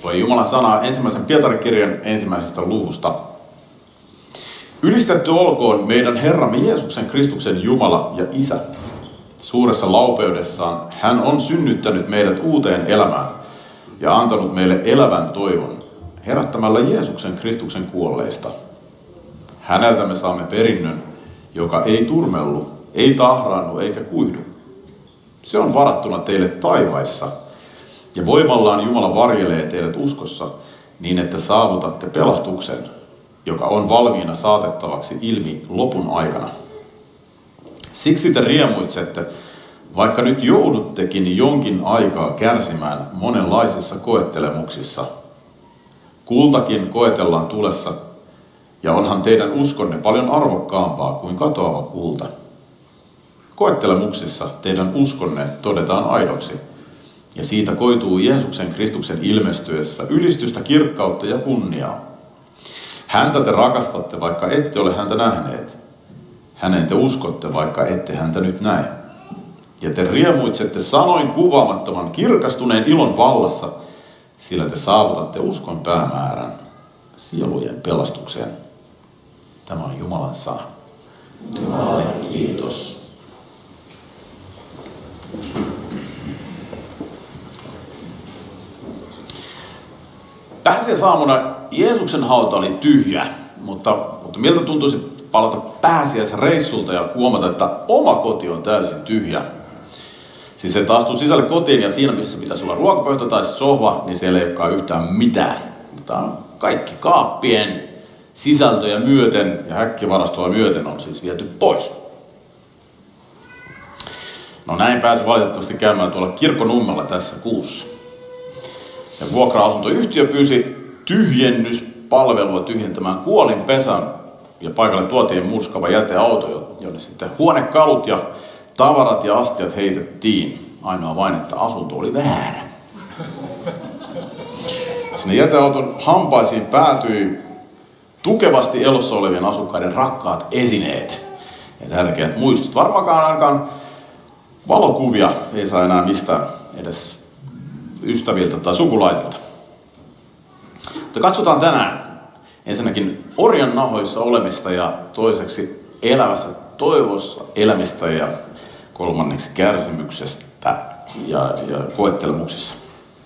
Luen Jumalan sanaa ensimmäisen Pietarin kirjan ensimmäisestä luvusta. Ylistetty olkoon meidän Herramme Jeesuksen Kristuksen Jumala ja Isä. Suuressa laupeudessaan hän on synnyttänyt meidät uuteen elämään ja antanut meille elävän toivon, herättämällä Jeesuksen Kristuksen kuolleista. Häneltä me saamme perinnön, joka ei turmellu, ei tahraannu eikä kuihdu. Se on varattuna teille taivaissa, ja voimallaan Jumala varjelee teidät uskossa, niin että saavutatte pelastuksen, joka on valmiina saatettavaksi ilmi lopun aikana. Siksi te riemuitsette, vaikka nyt jouduttekin jonkin aikaa kärsimään monenlaisissa koettelemuksissa. Kultakin koetellaan tulessa, ja onhan teidän uskonne paljon arvokkaampaa kuin katoava kulta. Koettelemuksissa teidän uskonne todetaan aidoksi, ja siitä koituu Jeesuksen Kristuksen ilmestyessä ylistystä, kirkkautta ja kunniaa. Häntä te rakastatte, vaikka ette ole häntä nähneet. Häneen te uskotte, vaikka ette häntä nyt näe. Ja te riemuitsette sanoin kuvaamattoman kirkastuneen ilon vallassa, sillä te saavutatte uskon päämäärän, sielujen pelastukseen. Tämä on Jumalan sana. Jumalalle kiitos. Pääsiäisaamuna Jeesuksen hauta oli tyhjä, mutta miltä tuntuisi palata pääsiäisreissulta ja huomata, että oma koti on täysin tyhjä. Siis et astuu sisälle kotiin ja siinä missä pitäisi olla ruokapöytä tai sohva, niin siellä ei olekaan yhtään mitään. Tämä on kaikki kaappien sisältöjä myöten ja häkkivarastoa myöten on siis viety pois. No näin pääsi valitettavasti käymään tuolla Kirkkonummella tässä kuussa. Ja vuokra-asuntoyhtiö pyysi tyhjennyspalvelua tyhjentämään kuolinpesän ja paikalle tuotiin murskava jäteauto, jonne sitten huonekalut ja tavarat ja astiat heitettiin. Ainoa vain, että asunto oli väärä. Sinne jäteauton hampaisiin päätyi tukevasti elossa olevien asukkaiden rakkaat esineet ja tärkeät muistot. Varmaankaan ainakaan valokuvia ei saa enää mistään edes ystäviltä tai sukulaisilta. Mutta katsotaan tänään ensinnäkin orjan nahoissa olemista ja toiseksi elävässä toivossa elämistä ja kolmanneksi kärsimyksestä ja koettelemuksissa.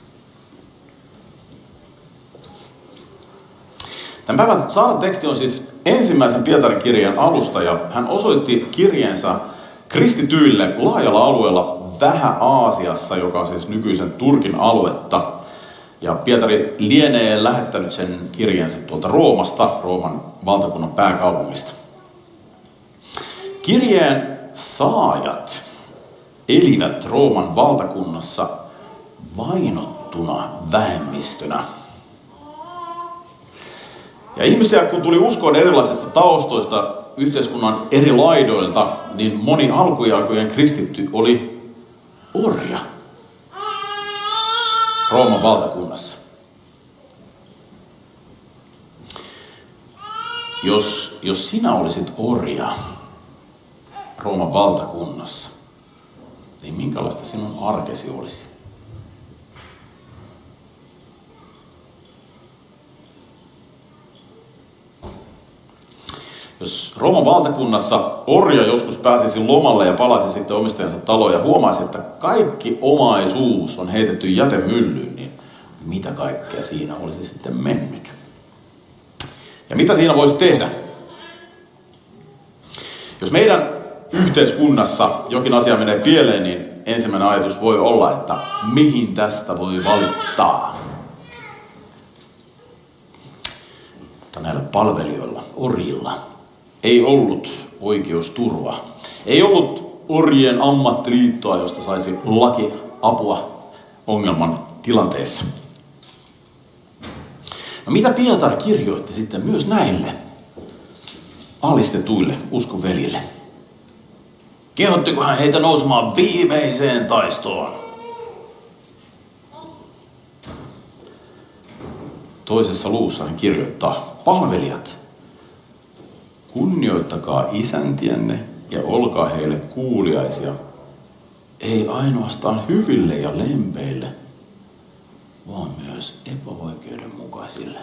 Tämän päivän saadan teksti on siis ensimmäisen Pietarin kirjan alusta ja hän osoitti kirjeensä kristityille laajalla alueella Vähä-Aasiassa, joka on siis nykyisen Turkin aluetta. Ja Pietari lienee lähettänyt sen kirjeensä tuolta Roomasta, Rooman valtakunnan pääkaupungista. Kirjeen saajat elivät Rooman valtakunnassa vainottuna vähemmistönä. Ja ihmisiä, kun tuli uskoon erilaisista taustoista, yhteiskunnan eri laidoilta, niin moni alkuaikojen kristitty oli orja Rooman valtakunnassa. Jos sinä olisit orja Rooman valtakunnassa, niin minkälaista sinun arkesi olisi? Jos Rooman valtakunnassa orja joskus pääsisi lomalle ja palasi sitten omistajansa taloon ja huomaisi, että kaikki omaisuus on heitetty jätemyllyyn, niin mitä kaikkea siinä olisi sitten mennyt? Ja mitä siinä voisi tehdä? Jos meidän yhteiskunnassa jokin asia menee pieleen, niin ensimmäinen ajatus voi olla, että mihin tästä voi valittaa? Mutta näillä palvelijoilla, orjilla, ei ollut oikeusturva. Ei ollut orjien ammattiliittoa, josta saisi lakiapua ongelman tilanteessa. No mitä Pietari kirjoitti sitten myös näille alistetuille uskonveljille? Kehottiko hän heitä nousemaan viimeiseen taistoon? Toisessa luvussa hän kirjoittaa: palvelijat, kunnioittakaa isäntienne ja olkaa heille kuuliaisia, ei ainoastaan hyville ja lempeille, vaan myös epäoikeudenmukaisille.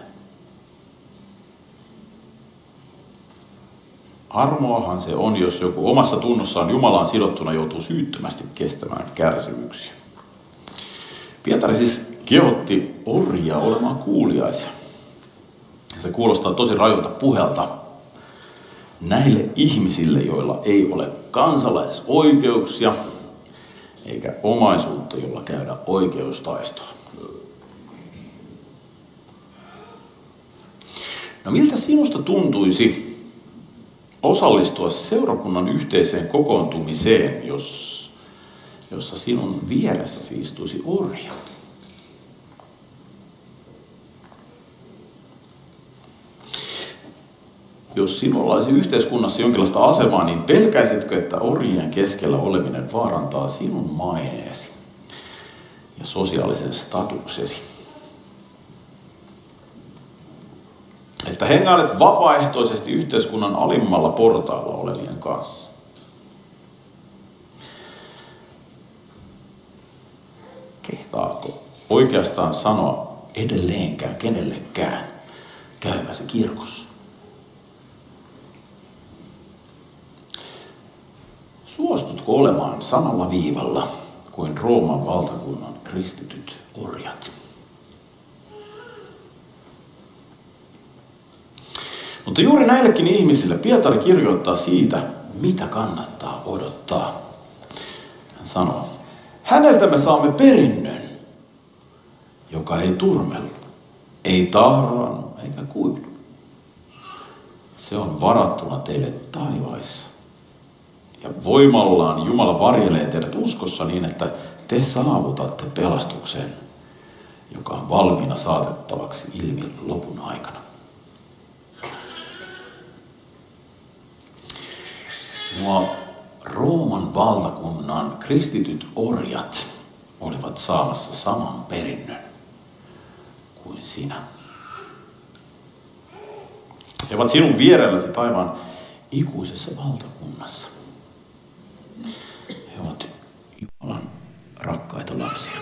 Armoahan se on, jos joku omassa tunnossaan Jumalaan sidottuna joutuu syyttömästi kestämään kärsimyksiä. Pietari siis kehotti orjia olemaan kuuliaisia. Se kuulostaa tosi rajulta puhelta näille ihmisille, joilla ei ole kansalaisoikeuksia eikä omaisuutta, jolla käydä oikeustaistoa. No miltä sinusta tuntuisi osallistua seurakunnan yhteiseen kokoontumiseen, jossa sinun vieressäsi istuisi orja? Jos sinulla olisi yhteiskunnassa jonkinlaista asemaa, niin pelkäisitkö, että orjien keskellä oleminen vaarantaa sinun maineesi ja sosiaalisen statuksesi? Että hengailet vapaaehtoisesti yhteiskunnan alimmalla portaalla olevien kanssa. Kehtaatko oikeastaan sanoa edelleenkään kenellekään käyväsi kirkossa? Suostutko olemaan samalla viivalla kuin Rooman valtakunnan kristityt orjat? Mutta juuri näillekin ihmisille Pietari kirjoittaa siitä, mitä kannattaa odottaa. Hän sanoo, häneltä me saamme perinnön, joka ei turmellu, ei tahraannu eikä kuivu. Se on varattuna teille taivaissa. Ja voimallaan Jumala varjelee teidät uskossa niin, että te saavutatte pelastuksen, joka on valmiina saatettavaksi ilmi lopun aikana. Nuo Rooman valtakunnan kristityt orjat olivat saamassa saman perinnön kuin sinä. He ovat sinun vierelläsi taivaan ikuisessa valtakunnassa. He ovat Jumalan rakkaita lapsia.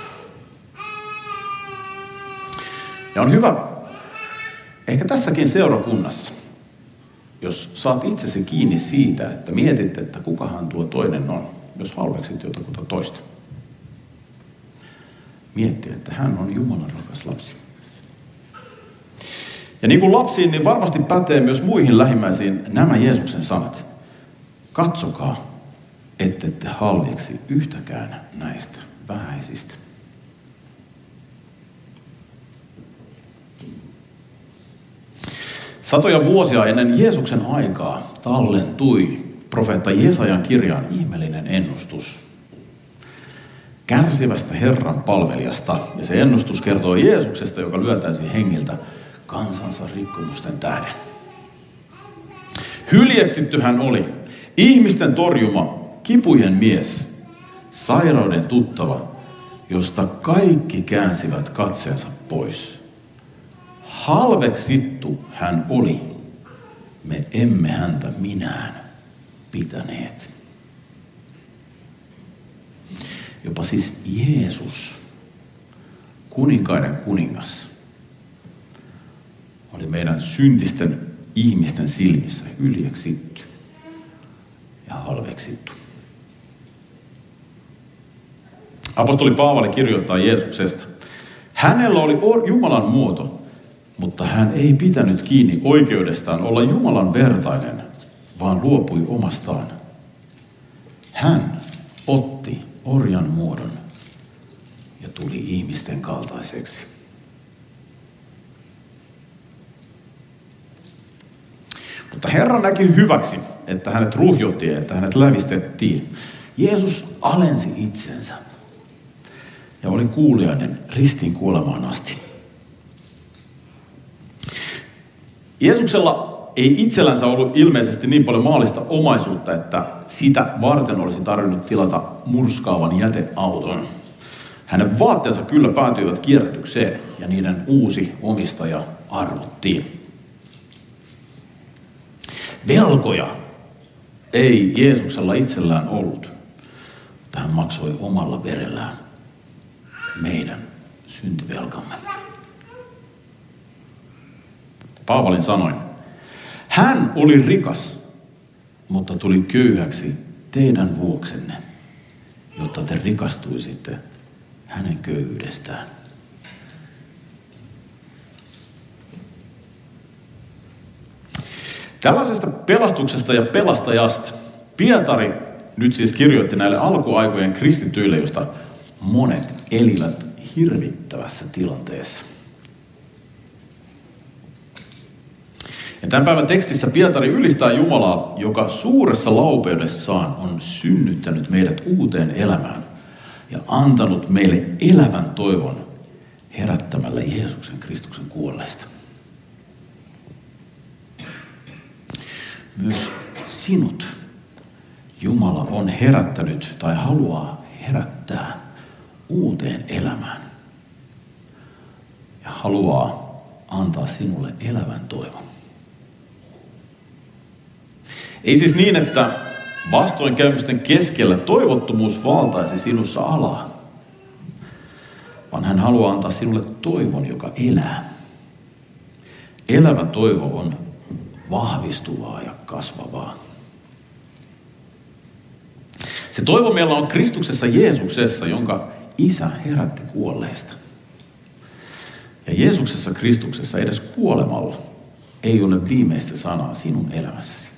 Ja on hyvä, ehkä tässäkin seurakunnassa, jos saat itsesi kiinni siitä, että mietit, että kukahan tuo toinen on, jos halveksit jotakuta toista. Mietti, että hän on Jumalan rakas lapsi. Ja niin kuin lapsiin, niin varmasti pätee myös muihin lähimmäisiin nämä Jeesuksen sanat. Katsokaa, ettette halveksi yhtäkään näistä vähäisistä. Satoja vuosia ennen Jeesuksen aikaa tallentui profeetta Jesajan kirjaan ihmeellinen ennustus kärsivästä Herran palvelijasta. Ja se ennustus kertoo Jeesuksesta, joka lyötäisi hengiltä kansansa rikkomusten tähden. Hyljeksitty hän oli, ihmisten torjuma, kipujen mies, sairauden tuttava, josta kaikki käänsivät katseensa pois. Halveksittu hän oli, me emme häntä minään pitäneet. Jopa siis Jeesus, kuninkaiden kuningas, oli meidän syntisten ihmisten silmissä hyljeksitty ja halveksittu. Apostoli Paavali kirjoittaa Jeesuksesta. Hänellä oli Jumalan muoto, mutta hän ei pitänyt kiinni oikeudestaan olla Jumalan vertainen, vaan luopui omastaan. Hän otti orjan muodon ja tuli ihmisten kaltaiseksi. Mutta Herra näki hyväksi, että hänet ruhjottiin, että hänet lävistettiin. Jeesus alensi itsensä ja oli kuuliainen ristin kuolemaan asti. Jeesuksella ei itsellänsä ollut ilmeisesti niin paljon maallista omaisuutta, että sitä varten olisi tarvinnut tilata murskaavan jäteauton. Hänen vaatteensa kyllä päätyivät kierrätykseen ja niiden uusi omistaja arvottiin. Velkoja ei Jeesuksella itsellään ollut, mutta hän maksoi omalla verellään meidän syntivelkamme. Paavalin sanoin, hän oli rikas, mutta tuli köyhäksi teidän vuoksenne, jotta te rikastuisitte hänen köyhyydestään. Tällaisesta pelastuksesta ja pelastajasta Pietari nyt siis kirjoitti näille alkuaikojen kristityille, josta monet elivät hirvittävässä tilanteessa. Ja tämän päivän tekstissä Pietari ylistää Jumalaa, joka suuressa laupeudessaan on synnyttänyt meidät uuteen elämään ja antanut meille elävän toivon herättämällä Jeesuksen Kristuksen kuolleista. Myös sinut Jumala on herättänyt tai haluaa herättää uuteen elämään ja haluaa antaa sinulle elävän toivon. Ei siis niin, että vastoinkäymisten keskellä toivottomuus valtaisi sinussa alaa, vaan hän haluaa antaa sinulle toivon, joka elää. Elävä toivo on vahvistuvaa ja kasvavaa. Se toivo meillä on Kristuksessa Jeesuksessa, jonka Isä herätti kuolleista. Ja Jeesuksessa Kristuksessa edes kuolemalla ei ole viimeistä sanaa sinun elämässäsi.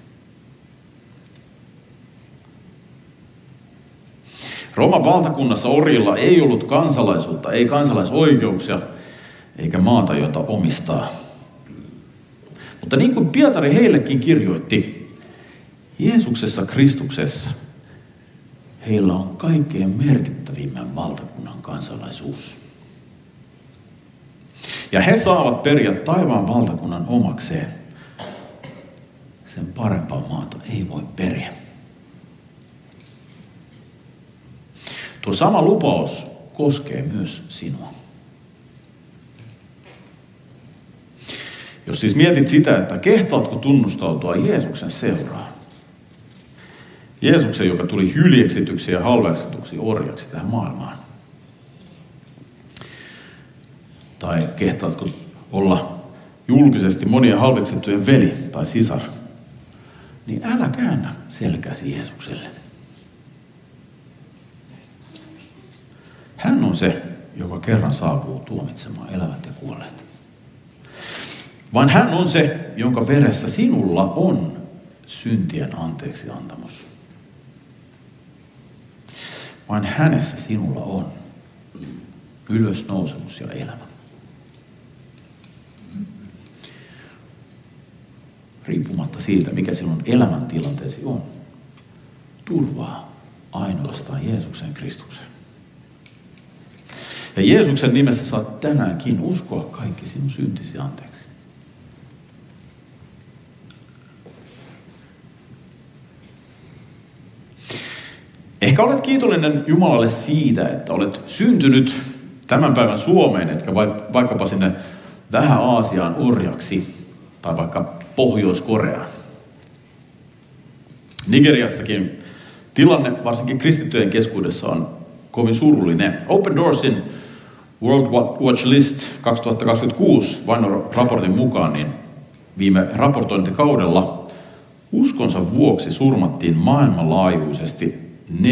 Rooman valtakunnassa orjilla ei ollut kansalaisuutta, ei kansalaisoikeuksia, eikä maata, jota omistaa. Mutta niin kuin Pietari heillekin kirjoitti, Jeesuksessa Kristuksessa heillä on kaikkein merkittävimmän valtakunnan kansalaisuus. Ja he saavat periä taivaan valtakunnan omakseen. Sen parempaa maata ei voi periä. Tuo sama lupaus koskee myös sinua. Jos siis mietit sitä, että kehtaatko tunnustautua Jeesuksen seuraa, Jeesuksen, joka tuli hyljeksityksi ja halveksituksi orjaksi tähän maailmaan. Tai kehtaatko olla julkisesti monien halveksittujen veli tai sisar, niin älä käännä selkäsi Jeesukselle. Hän on se, joka kerran saapuu tuomitsemaan elävät ja kuolleet. Vaan hän on se, jonka veressä sinulla on syntien anteeksiantamus. Vain hänessä sinulla on ylösnousemus ja elämä. Riippumatta siitä, mikä sinun elämäntilanteesi on, turvaa ainoastaan Jeesuksen Kristuksen. Ja Jeesuksen nimessä saat tänäänkin uskoa kaikki sinun syntisi anteeksi. Ehkä olet kiitollinen Jumalalle siitä, että olet syntynyt tämän päivän Suomeen, etkä vaikkapa sinne Vähä-Aasiaan orjaksi tai vaikka Pohjois-Koreaan. Nigeriassakin tilanne, varsinkin kristittyjen keskuudessa, on kovin surullinen. Open Doorsin World Watch List 2026 Vaino-raportin mukaan, niin viime raportointikaudella uskonsa vuoksi surmattiin maailmanlaajuisesti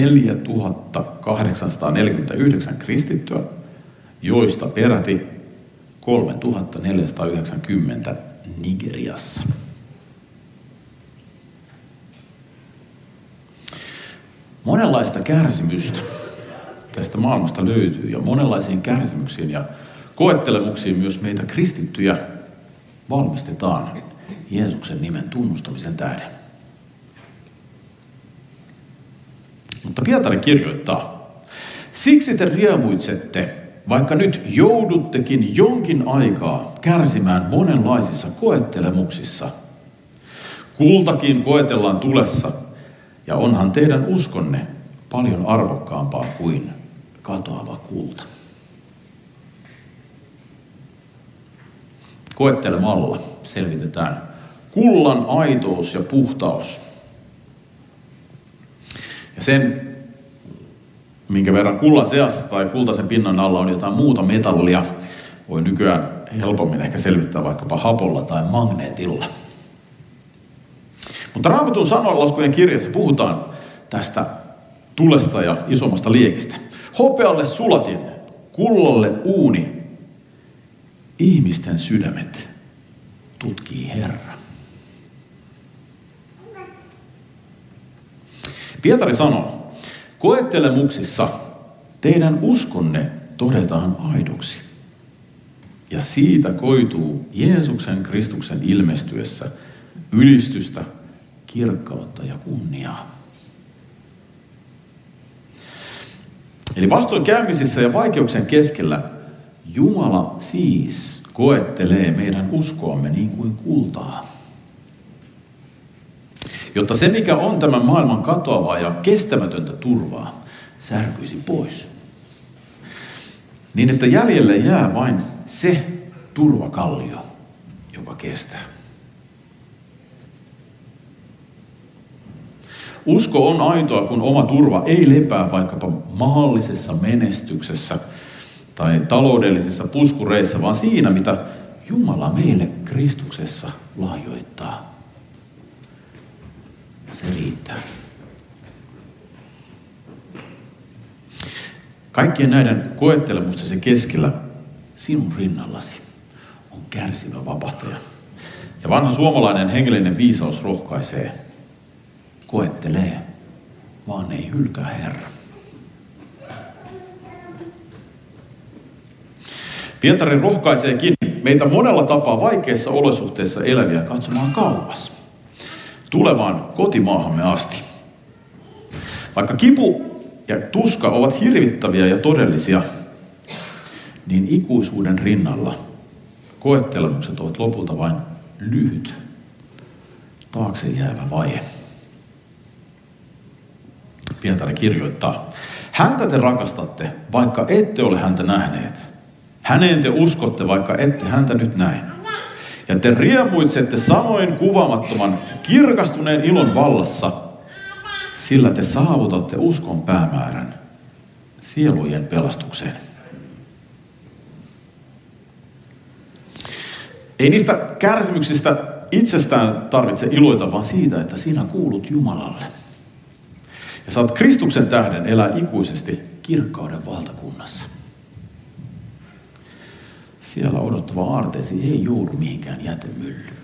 4849 kristittyä, joista peräti 3490 Nigeriassa. Monenlaista kärsimystä tästä maailmasta löytyy ja monenlaisiin kärsimyksiin ja koettelemuksiin myös meitä kristittyjä valmistetaan Jeesuksen nimen tunnustamisen tähden. Mutta Pietari kirjoittaa, siksi te riemuitsette, vaikka nyt jouduttekin jonkin aikaa kärsimään monenlaisissa koettelemuksissa. Kultakin koetellaan tulessa, ja onhan teidän uskonne paljon arvokkaampaa kuin katoava kulta. Koettelemalla selvitetään kullan aitous ja puhtaus. Ja sen minkä verran kullan seassa tai kultaisen pinnan alla on jotain muuta metallia, voi nykyään helpommin ehkä selvittää vaikkapa hapolla tai magneetilla. Mutta Raamatun sananlaskujen kirjassa puhutaan tästä tulesta ja isommasta liekistä. Hopealle sulatin, kullalle uuni, ihmisten sydämet tutkii Herra. Pietari sanoo, koettelemuksissa teidän uskonne todetaan aidoksi. Ja siitä koituu Jeesuksen Kristuksen ilmestyessä ylistystä, kirkkautta ja kunniaa. Eli vastoinkäymisissä ja vaikeuksien keskellä Jumala siis koettelee meidän uskoamme niin kuin kultaa. Jotta se, mikä on tämän maailman katoavaa ja kestämätöntä turvaa, särkyisi pois. Niin, että jäljelle jää vain se turvakallio, joka kestää. Usko on aitoa, kun oma turva ei lepää vaikkapa mahallisessa menestyksessä tai taloudellisissa puskureissa, vaan siinä, mitä Jumala meille Kristuksessa lahjoittaa. Se riittää. Kaikkien näiden koettelemustesi keskellä sinun rinnallasi on kärsivä vapahtaja. Ja vanha suomalainen hengellinen viisaus rohkaisee. Koettelee, vaan ei hylkää Herra. Pietari rohkaiseekin meitä monella tapaa vaikeissa olosuhteissa eläviä katsomaan kauas. Tulevaan kotimaahamme asti. Vaikka kipu ja tuska ovat hirvittäviä ja todellisia, niin ikuisuuden rinnalla koettelemukset ovat lopulta vain lyhyt, taakse jäävä vaihe. Pietari kirjoittaa, häntä te rakastatte, vaikka ette ole häntä nähneet. Häneen te uskotte, vaikka ette häntä nyt näe. Ja te riemuitsette samoin kuvaamattoman kirkastuneen ilon vallassa, sillä te saavutatte uskon päämäärän, sielujen pelastukseen. Ei niistä kärsimyksistä itsestään tarvitse iloita, vaan siitä, että sinä kuulut Jumalalle. Ja saat Kristuksen tähden elää ikuisesti kirkkauden valtakunnassa. Siellä odottava aarteesi ei joudu mihinkään jätemyllyyn.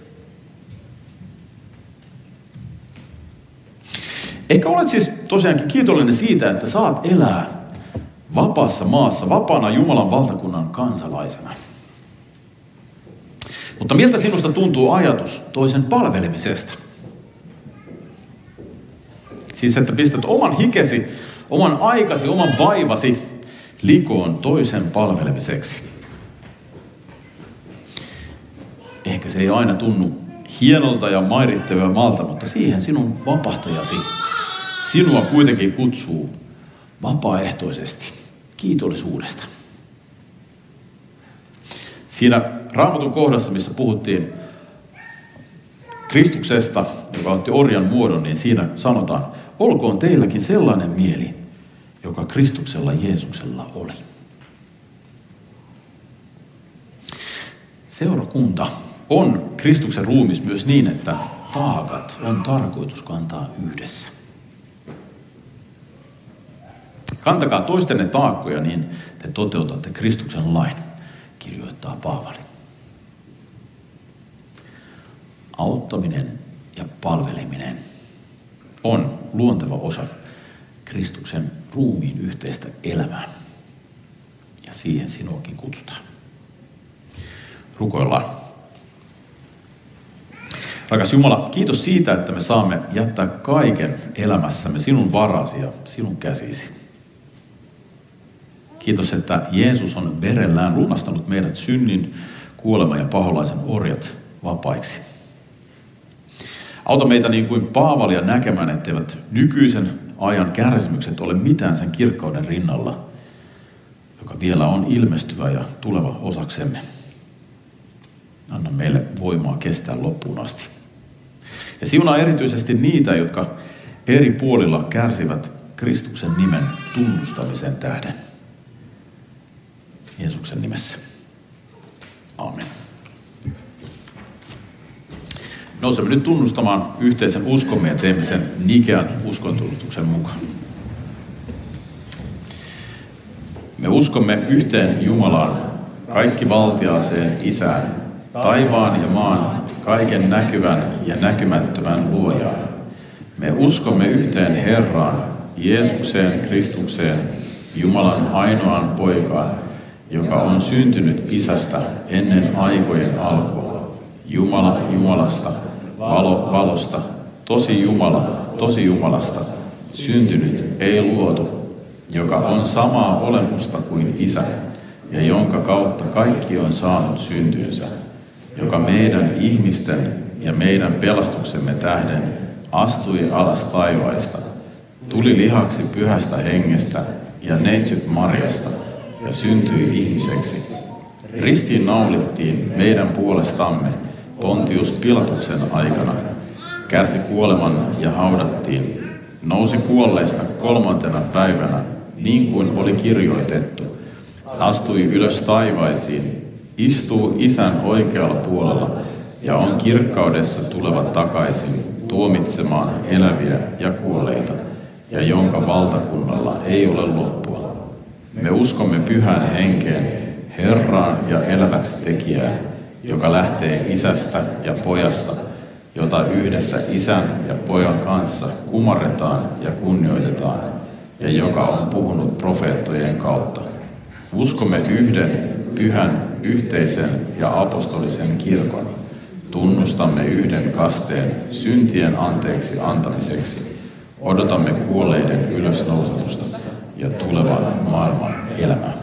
Ehkä olet siis tosiaankin kiitollinen siitä, että saat elää vapaassa maassa, vapaana Jumalan valtakunnan kansalaisena. Mutta miltä sinusta tuntuu ajatus toisen palvelemisesta? Siis, että pistät oman hikesi, oman aikasi, oman vaivasi likoon toisen palvelemiseksi. Ehkä se ei aina tunnu hienolta ja mairittelevältä, mutta siihen sinun vapahtajasi sinua kuitenkin kutsuu vapaaehtoisesti, kiitollisuudesta. Siinä Raamatun kohdassa, missä puhuttiin Kristuksesta, joka otti orjan muodon, niin siinä sanotaan, olkoon teilläkin sellainen mieli, joka Kristuksella Jeesuksella oli. Seurakunta on Kristuksen ruumis myös niin, että taakat on tarkoitus kantaa yhdessä. Kantakaa toistenne taakkoja, niin te toteutatte Kristuksen lain, kirjoittaa Paavali. Auttaminen ja palveleminen on luonteva osa Kristuksen ruumiin yhteistä elämää. Ja siihen sinuakin kutsutaan. Rukoillaan. Rakas Jumala, kiitos siitä, että me saamme jättää kaiken elämässämme sinun varasi ja sinun käsisi. Kiitos, että Jeesus on verellään lunastanut meidät synnin, kuoleman ja paholaisen orjat vapaiksi. Auta meitä niin kuin Paavalia näkemään, etteivät nykyisen ajan kärsimykset ole mitään sen kirkkauden rinnalla, joka vielä on ilmestyvä ja tuleva osaksemme. Anna meille voimaa kestää loppuun asti. Ja siunaa erityisesti niitä, jotka eri puolilla kärsivät Kristuksen nimen tunnustamisen tähden. Jeesuksen nimessä. Aamen. Nousemme nyt tunnustamaan yhteisen uskomme ja teemme sen Nikean uskontunnustuksen mukaan. Me uskomme yhteen Jumalaan, kaikki valtiaaseen Isään, taivaan ja maan, kaiken näkyvän ja näkymättömän luojaan. Me uskomme yhteen Herraan, Jeesukseen Kristukseen, Jumalan ainoaan poikaan, joka on syntynyt Isästä ennen aikojen alkua. Jumala Jumalasta, valo valosta, tosi Jumala tosi Jumalasta, syntynyt ei luotu, joka on samaa olemusta kuin Isä, ja jonka kautta kaikki on saanut syntynsä, joka meidän ihmisten ja meidän pelastuksemme tähden astui alas taivaista, tuli lihaksi Pyhästä Hengestä ja neitsyt Marjasta ja syntyi ihmiseksi. Ristiin naulittiin meidän puolestamme Pontius Pilatuksen aikana, kärsi kuoleman ja haudattiin, nousi kuolleista 3. päivänä, niin kuin oli kirjoitettu, astui ylös taivaisiin, istuu Isän oikealla puolella ja on kirkkaudessa tuleva takaisin tuomitsemaan eläviä ja kuolleita, ja jonka valtakunnalla ei ole loppua. Me uskomme Pyhään Henkeen, Herraan ja eläväksi tekijään, joka lähtee Isästä ja Pojasta, jota yhdessä Isän ja Pojan kanssa kumarretaan ja kunnioitetaan, ja joka on puhunut profeettojen kautta. Uskomme yhden, pyhän, yhteisen ja apostolisen kirkon. Tunnustamme yhden kasteen syntien anteeksi antamiseksi. Odotamme kuolleiden ylösnousemusta ja tulevan maailman elämää.